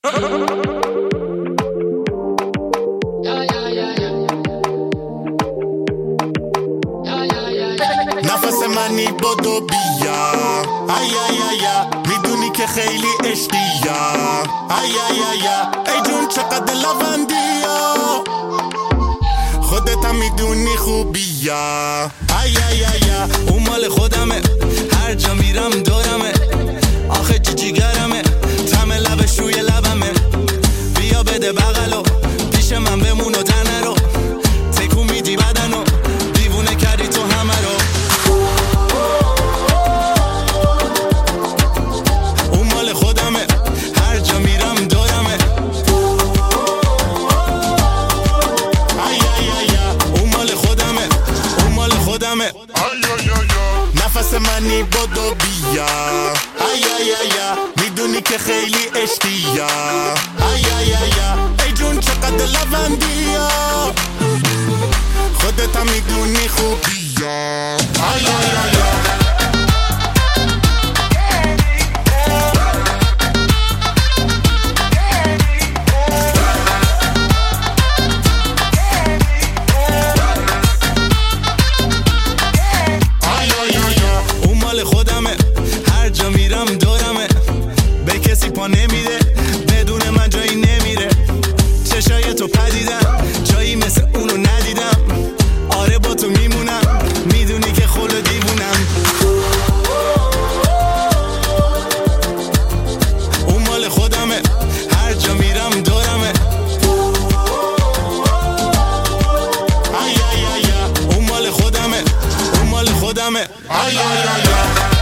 نفس منی بدو بیا ای ای ای میدونی که خیلی عشقیه ای ای ای ای جون چقدر لوندیه خودت هم میدونی خوبیه ای ای ای اون مال خودمه هر جا میرم دورمه آخه جیگرمه طعم لبش روی لبمه بیا بده بغلو پیش من بمون و تنه رو تکون میدی بدنو دیوونه کردی تو همه رو اون مال خودمه هر جا میرم دورمه ای ای ای اون مال خودمه اون مال خودمه نفس منی بدو بیا ای ای ای میدونی که خیلی عشقیه ای ای ای ای جون چقدر لوندیه خودت هم میدونی خوبیه ای ای ای خودمه هر جا میرم دورمه به کسی پا نمیده بدون من جایی نمیره چشای تو پدیدم جایی مثل اونو ندیدم آره با تو میمونم میدونی که خلو دیوونم اون مال خودمه هر جا میرم دورمه ای ای ای اون مال خودمه اون مال خودمه ای ای ای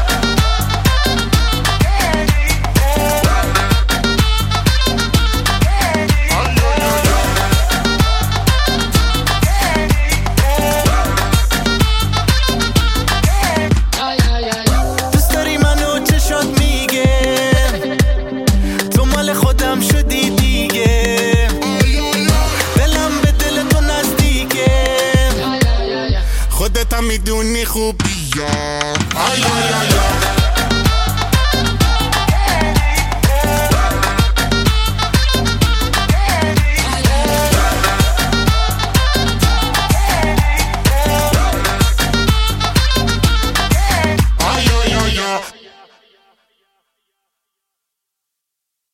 خودم شدی دیگه دلم به دل تو نزدیکه خودت هم میدونی خوبیه ای ای ای